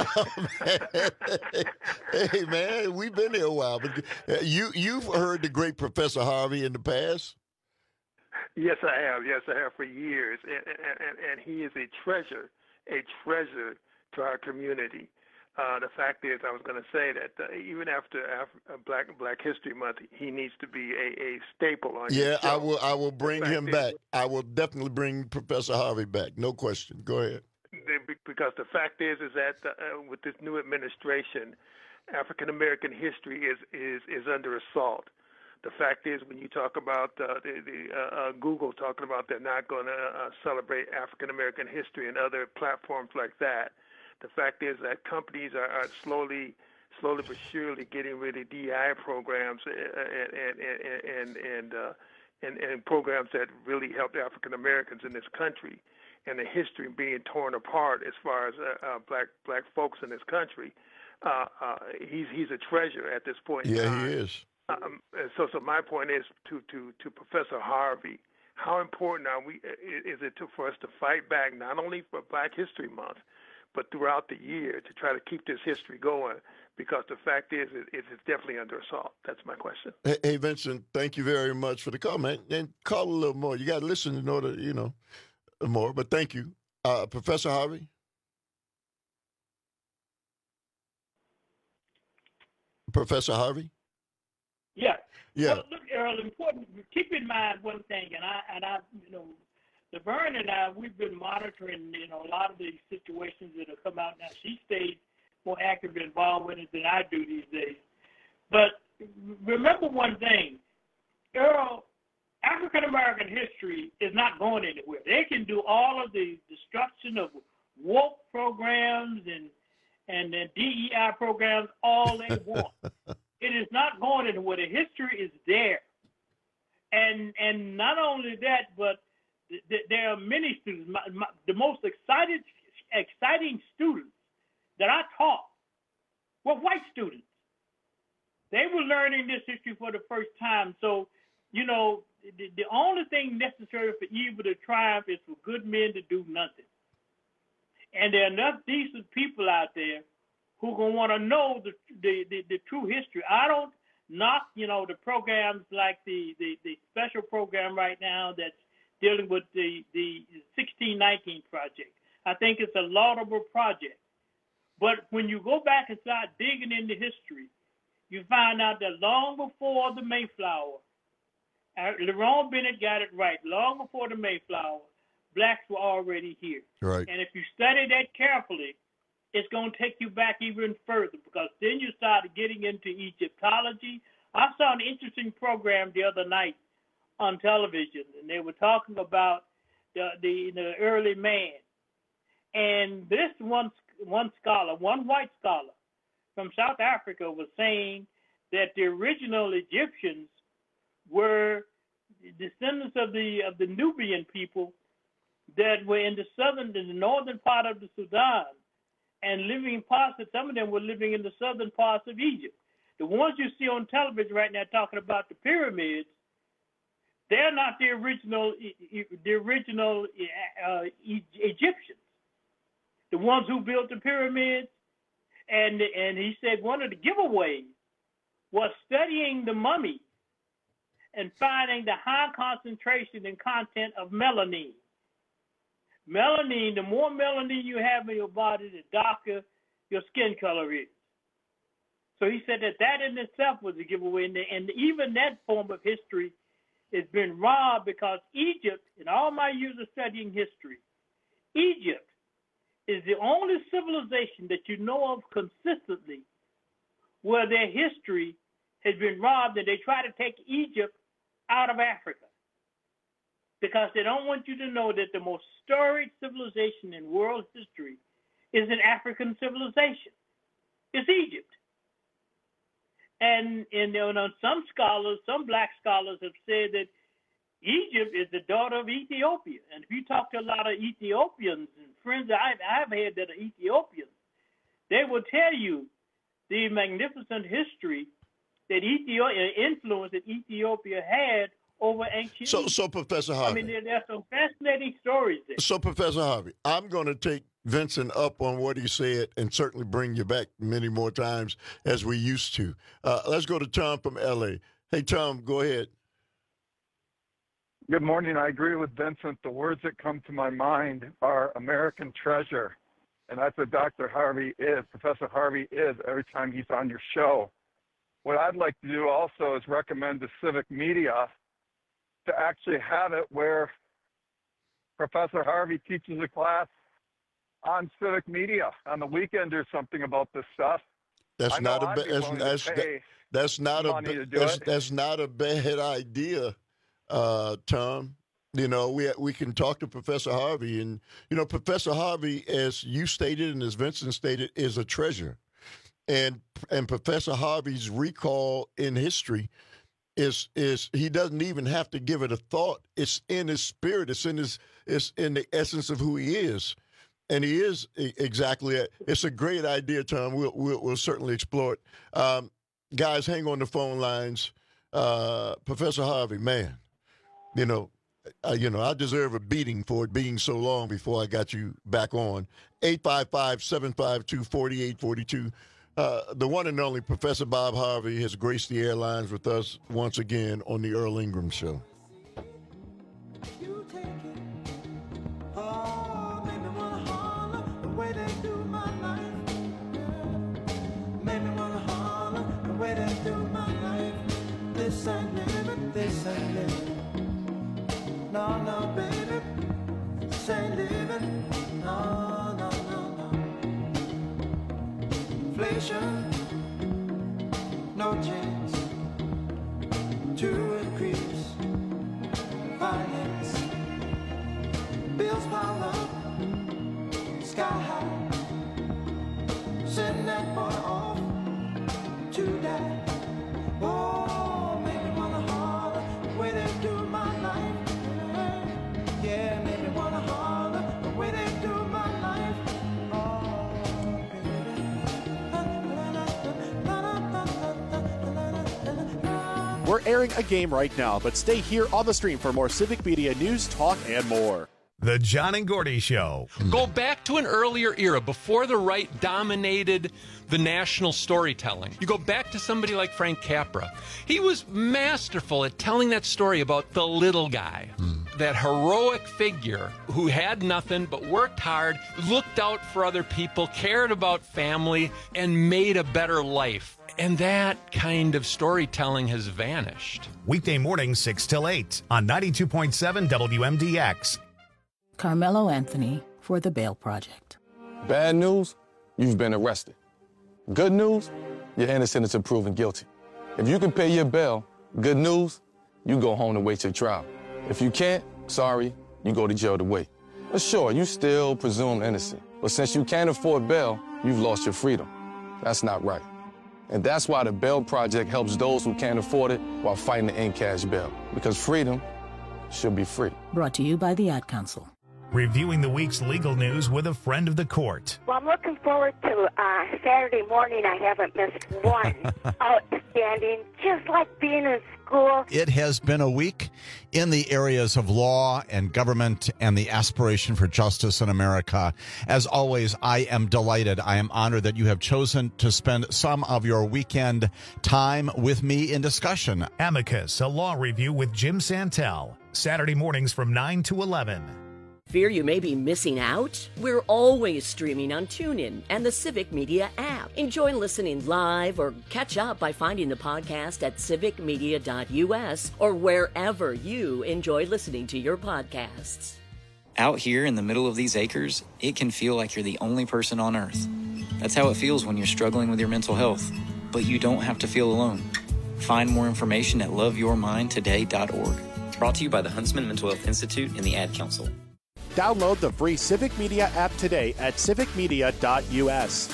man. Hey, man, we've been here a while. But uh, you you've heard the great Professor Harvey in the past. Yes, I have. Yes, I have for years, and and, and, and he is a treasure, a treasure to our community. Uh, the fact is, I was going to say that uh, even after Af- uh, Black Black History Month, he needs to be a, a staple on your Yeah, show. I will. I will bring fact him is- back. I will definitely bring Professor Harvey back. No question. Go ahead. They- be- Because the fact is, is that uh, with this new administration, African American history is, is is under assault. The fact is, when you talk about uh, the, the uh, uh, Google talking about they're not going to uh, celebrate African American history and other platforms like that, the fact is that companies are, are slowly, slowly but surely getting rid of D E I programs and and and and and, uh, and, and programs that really helped African Americans in this country, and the history being torn apart as far as uh, uh, black black folks in this country. Uh, uh, he's he's a treasure at this point. in Yeah, time. he is. Um, and so, so my point is to, to, to Professor Harvey, how important are we, is it to, for us to fight back not only for Black History Month, but throughout the year to try to keep this history going? Because the fact is, it, it's definitely under assault. That's my question. Hey, hey, Vincent, thank you very much for the call, man. And call a little more. You got to listen in order, you know, more. But thank you, uh, Professor Harvey. Professor Harvey. Yeah. Yeah. Well, look, Earl, important. Keep in mind one thing, and I, and I, you know, Laverne and I, we've been monitoring, you know, a lot of these situations that have come out now. She stays more actively involved with it than I do these days. But remember one thing, Earl, African American history is not going anywhere. They can do all of the destruction of woke programs and and then D E I programs all they want. It is not going anywhere. The history is there. And and not only that, but th- th- there are many students. My, my, the most excited, exciting students that I taught were white students. They were learning this history for the first time. So, you know, the, the only thing necessary for evil to triumph is for good men to do nothing. And there are enough decent people out there who are going to want to know the, the, the, the true history. I don't knock, you know, the programs like the, the, the special program right now that's dealing with the, the sixteen nineteen project. I think it's a laudable project. But when you go back and start digging into history, you find out that long before the Mayflower, uh, Lerone Bennett got it right, long before the Mayflower, blacks were already here. Right. And if you study that carefully, it's going to take you back even further, because then you started getting into Egyptology. I saw an interesting program the other night on television, and they were talking about the the, the early man. And this one one scholar, one white scholar from South Africa, was saying that the original Egyptians were descendants of the of the Nubian people that were in the southern, in the northern part of the Sudan, and living parts of some of them were living in the southern parts of Egypt. The ones you see on television right now talking about the pyramids, they're not the original the original uh, Egyptians. The ones who built the pyramids, and and he said one of the giveaways was studying the mummy and finding the high concentration and content of melanin. Melanin, the more melanin you have in your body, the darker your skin color is. So he said that that in itself was a giveaway, and, and even that form of history has been robbed, because Egypt, in all my years of studying history, Egypt is the only civilization that you know of consistently where their history has been robbed, and they try to take Egypt out of Africa because they don't want you to know that the most storied civilization in world history is an African civilization. It's Egypt. And, and you know, some scholars, some black scholars have said that Egypt is the daughter of Ethiopia. And if you talk to a lot of Ethiopians and friends that I've, I've had that are Ethiopians, they will tell you the magnificent history that Ethiopia, influence that Ethiopia had over ancient So, Egypt. so Professor Harvey. I mean, there, there's some fascinating stories there. So, Professor Harvey, I'm going to take Vincent up on what he said and certainly bring you back many more times as we used to. Uh, let's go to Tom from L A. Hey, Tom, go ahead. Good morning. I agree with Vincent. The words that come to my mind are American treasure. And that's what Doctor Harvey is, Professor Harvey is, every time he's on your show. What I'd like to do also is recommend to civic media to actually have it where Professor Harvey teaches a class on civic media on the weekend or something about this stuff. That's not a ba- that's, that's, that, that's not a ba- that's, that's not a bad idea, uh, Tom. You know, we we can talk to Professor Harvey, and you know, Professor Harvey, as you stated and as Vincent stated, is a treasure, and and Professor Harvey's recall in history is is he doesn't even have to give it a thought. It's in his spirit. It's in his it's in the essence of who he is. And he is exactly it. It's a great idea, Tom. We'll, we'll, we'll certainly explore it. Um, guys, hang on the phone lines. Uh, Professor Harvey, man, you know, uh, you know, I deserve a beating for it being so long before I got you back on. eight five five, seven five two, four eight four two. Uh, the one and only Professor Bob Harvey has graced the airlines with us once again on the Earl Ingram Show. This ain't living, this ain't living. No, no, baby. This ain't living. No, no, no, no. Inflation, no chance to increase finance. Bills pile up, sky high. Send that boy off to die. Oh, make me wanna holler the way they do my life. Yeah, make me wanna holler the way they do my life. Oh, baby. We're airing a game right now, but stay here on the stream for more Civic Media news, talk, and more. The John and Gordy Show. Go back to an earlier era before the right dominated the national storytelling. You go back to somebody like Frank Capra. He was masterful at telling that story about the little guy, mm. that heroic figure who had nothing but worked hard, looked out for other people, cared about family, and made a better life. And that kind of storytelling has vanished. Weekday mornings, six till eight on ninety-two point seven W M D X. Carmelo Anthony for The Bail Project. Bad news? you've been arrested. Good news, you're innocent until proven guilty. If you can pay your bail, good news, you go home to wait your trial. If you can't, sorry, you go to jail to wait. But sure, you still presume innocent. But since you can't afford bail, you've lost your freedom. That's not right. And that's why the Bail Project helps those who can't afford it while fighting to end cash bail. Because freedom should be free. Brought to you by the Ad Council. Reviewing the week's legal news with a friend of the court. Well, I'm looking forward to uh, Saturday morning. I haven't missed one. Outstanding, just like being in school. It has been a week in the areas of law and government and the aspiration for justice in America. As always, I am delighted. I am honored that you have chosen to spend some of your weekend time with me in discussion. Amicus, a law review with Jim Santel. Saturday mornings from nine to eleven. Fear you may be missing out? We're always streaming on TuneIn and the Civic Media app. Enjoy listening live or catch up by finding the podcast at civic media dot u s or wherever you enjoy listening to your podcasts. Out here in the middle of these acres, it can feel like you're the only person on Earth. That's how it feels when you're struggling with your mental health. But you don't have to feel alone. Find more information at love your mind today dot org. Brought to you by the Huntsman Mental Health Institute and the Ad Council. Download the free Civic Media app today at civic media dot u s.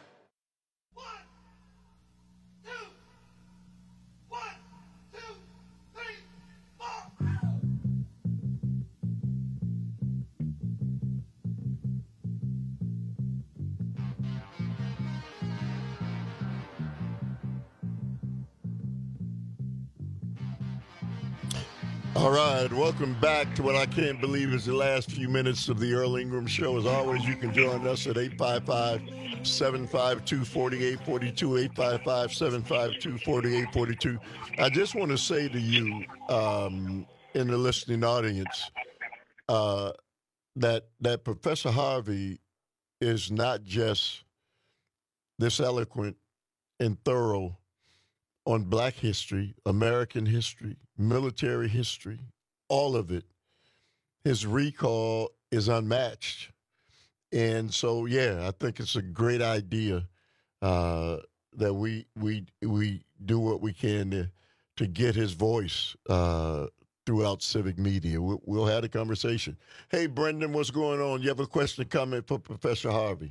All right, welcome back to what I can't believe is the last few minutes of the Earl Ingram Show. As always, you can join us at eight five five, seven five two, four eight four two, eight five five, seven five two, four eight four two. I just want to say to you um, in the listening audience uh, that that Professor Harvey is not just this eloquent and thorough on Black history, American history, military history, all of it. His recall is unmatched. And so, yeah, I think it's a great idea uh, that we we we do what we can to, to get his voice uh, throughout civic media. We'll, we'll have a conversation. Hey, Brendan, what's going on? You have a question, comment for Professor Harvey?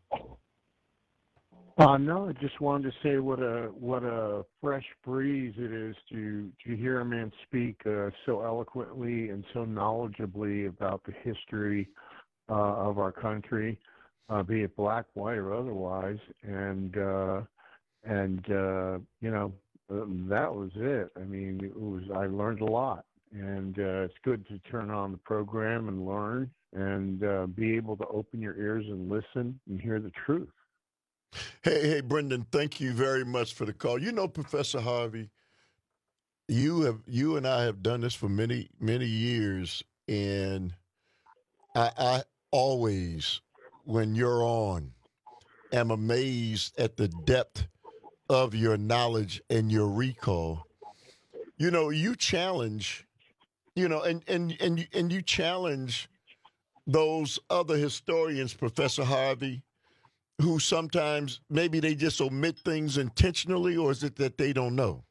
Uh, no, I just wanted to say what a what a fresh breeze it is to to hear a man speak uh, so eloquently and so knowledgeably about the history uh, of our country, uh, be it black, white, or otherwise. And uh, and uh, you know uh, that was it. I mean, it was I learned a lot, and uh, it's good to turn on the program and learn and uh, be able to open your ears and listen and hear the truth. Hey, hey, Brendan, thank you very much for the call. You know, Professor Harvey, you have you and I have done this for many, many years, and I, I always, when you're on, am amazed at the depth of your knowledge and your recall. You know, you challenge, you know, and and and and you challenge those other historians, Professor Harvey, who sometimes maybe they just omit things intentionally, or is it that they don't know?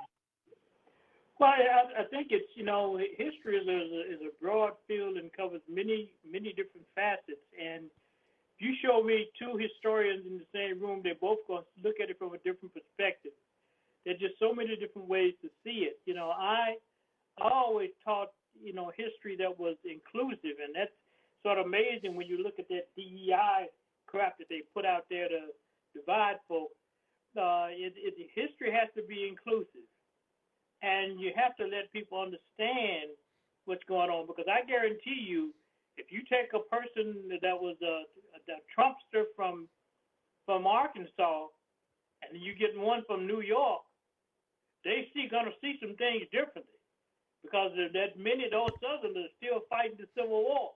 Well, I, I think it's, you know, history is a, is a broad field and covers many, many different facets. And if you show me two historians in the same room, they're both going to look at it from a different perspective. There's just so many different ways to see it. You know, I, I always taught, you know, history that was inclusive, and that's sort of amazing when you look at that D E I crap that they put out there to divide folks. Uh, it, it, history has to be inclusive, and you have to let people understand what's going on, because I guarantee you, if you take a person that was a, a Trumpster from from Arkansas and you get one from New York, they see going to see some things differently, because that many of those Southerners are still fighting the Civil War.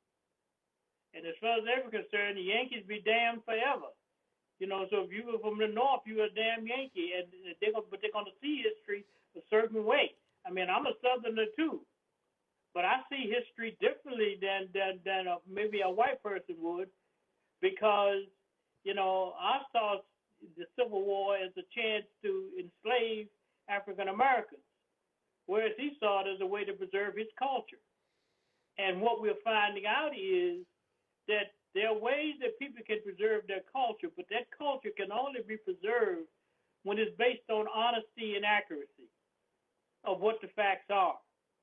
And as far as they're concerned, the Yankees be damned forever. You know, so if you were from the North, you were a damn Yankee, and they're gonna, but they're going to see history a certain way. I mean, I'm a Southerner too, but I see history differently than than, than a, maybe a white person would, because you know, I saw the Civil War as a chance to enslave African Americans, whereas he saw it as a way to preserve his culture. And what we're finding out is that there are ways that people can preserve their culture, but that culture can only be preserved when it's based on honesty and accuracy of what the facts are,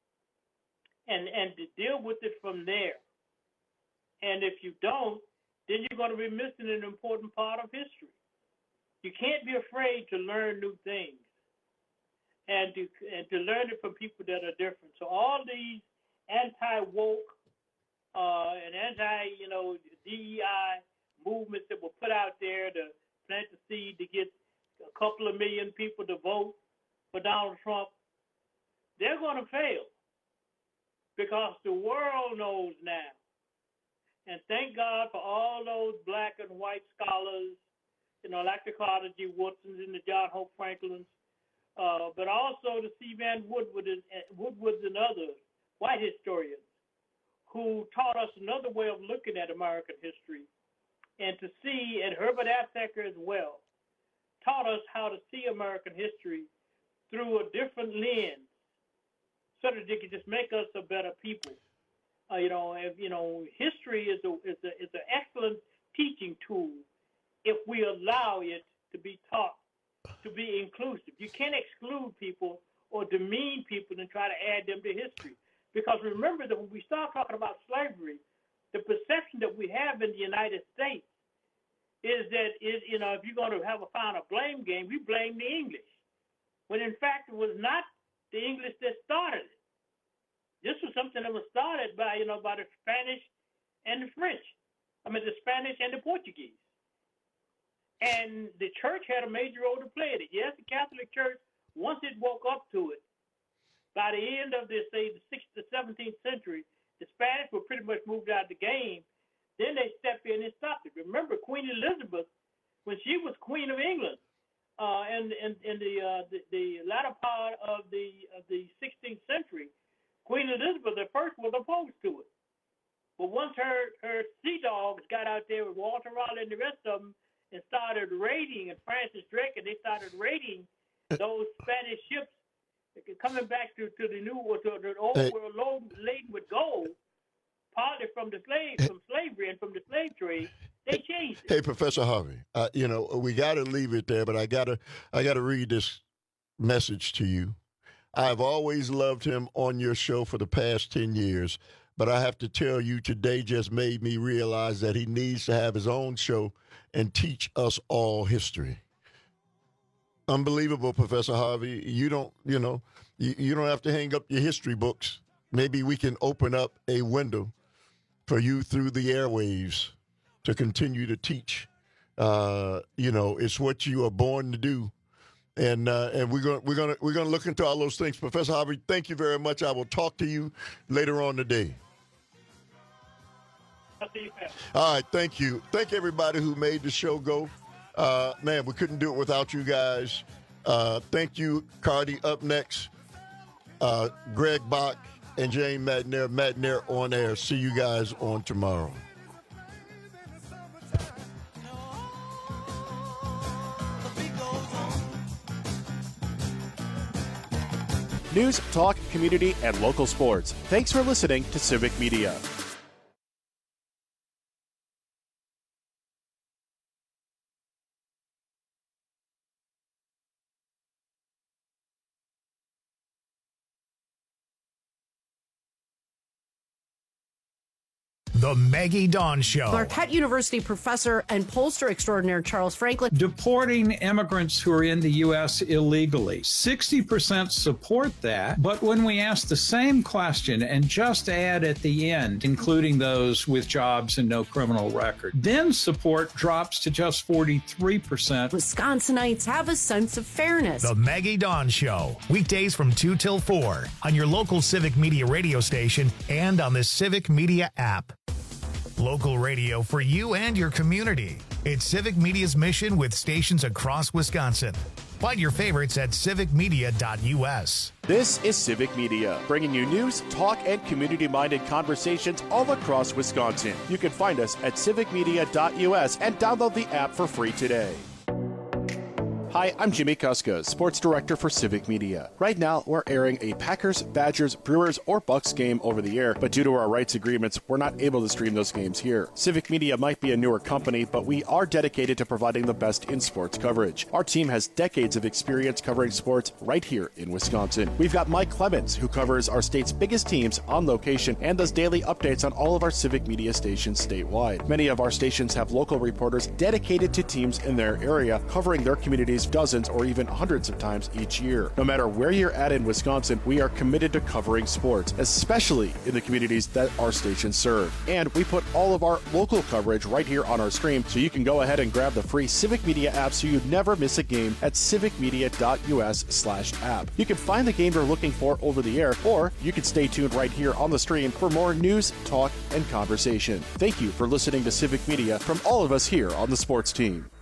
and and to deal with it from there. And if you don't, then you're going to be missing an important part of history. You can't be afraid to learn new things and to and to learn it from people that are different. So all these anti-woke uh, and anti, you know, D E I movements that were put out there to plant the seed to get a couple of million people to vote for Donald Trump, they're going to fail because the world knows now. And thank God for all those black and white scholars, you know, like the Carter G. Woodsons and the John Hope Franklins, uh, but also the C. Van Woodward and, Woodwards and others, white historians, who taught us another way of looking at American history, and to see, and Herbert Aptheker as well, taught us how to see American history through a different lens, so that they could just make us a better people. Uh, you know, if, you know, history is a is a is an excellent teaching tool if we allow it to be taught to be inclusive. You can't exclude people or demean people and try to add them to history, because remember that when we start talking about slavery, the perception that we have in the United States is that it, you know, if you're going to have a find a blame game, we blame the English, when in fact it was not the English that started it. This was something that was started by, you know, by the Spanish and the French. I mean, the Spanish and the Portuguese. And the church had a major role to play in it. Yes, the Catholic Church, once it woke up to it, by the end of this, say, the sixteenth, seventeenth century, the Spanish were pretty much moved out of the game. Then they stepped in and stopped it. Remember, Queen Elizabeth, when she was Queen of England, uh, in, in, in the, uh, the the latter part of the of the sixteenth century, Queen Elizabeth at first was opposed to it. But once her, her sea dogs got out there with Walter Raleigh and the rest of them and started raiding, and Francis Drake, and they started raiding those Spanish ships coming back to, to the new to the old hey. world load, laden with gold, partly from the slave from slavery and from the slave trade, they changed it. Hey, Professor Harvey, uh, you know, we got to leave it there, but I gotta I gotta read this message to you. I've always loved him on your show for the past ten years, but I have to tell you, today just made me realize that he needs to have his own show and teach us all history. Unbelievable, Professor Harvey. You don't, you know, you, you don't have to hang up your history books. Maybe we can open up a window for you through the airwaves to continue to teach. Uh, you know, it's what you are born to do. And uh, and we're going we're going we're going to look into all those things. Professor Harvey, thank you very much. I will talk to you later on today. I'll see you, Pat. All right, thank you. Thank everybody who made the show go. Uh, man, we couldn't do it without you guys. Uh, thank you, Cardi. Up next, uh, Greg Bach and Jane Madnair. Madnair on air. See you guys on tomorrow. News, talk, community, and local sports. Thanks for listening to Civic Media. The Maggie Dawn Show. Marquette University professor and pollster extraordinaire Charles Franklin. Deporting immigrants who are in the U S illegally. sixty percent support that, but when we ask the same question and just add at the end, including those with jobs and no criminal record, then support drops to just forty-three percent. Wisconsinites have a sense of fairness. The Maggie Dawn Show. Weekdays from two till four on your local Civic Media radio station and on the Civic Media app. Local radio for you and your community. It's Civic Media's mission with stations across Wisconsin. Find your favorites at civic media dot U S. This is Civic Media, bringing you news, talk, and community-minded conversations all across Wisconsin. You can find us at civic media dot U S and download the app for free today. Hi, I'm Jimmy Kuska, Sports Director for Civic Media. Right now, we're airing a Packers, Badgers, Brewers, or Bucks game over the air, but due to our rights agreements, we're not able to stream those games here. Civic Media might be a newer company, but we are dedicated to providing the best in sports coverage. Our team has decades of experience covering sports right here in Wisconsin. We've got Mike Clemens, who covers our state's biggest teams on location and does daily updates on all of our Civic Media stations statewide. Many of our stations have local reporters dedicated to teams in their area, covering their communities dozens or even hundreds of times each year. No matter where you're at in Wisconsin, we are committed to covering sports, especially in the communities that our stations serve. And we put all of our local coverage right here on our stream, so you can go ahead and grab the free Civic Media app so you never miss a game at civic media dot U S slash app. You can find the game you're looking for over the air, or you can stay tuned right here on the stream for more news, talk, and conversation. Thank you for listening to Civic Media from all of us here on the sports team.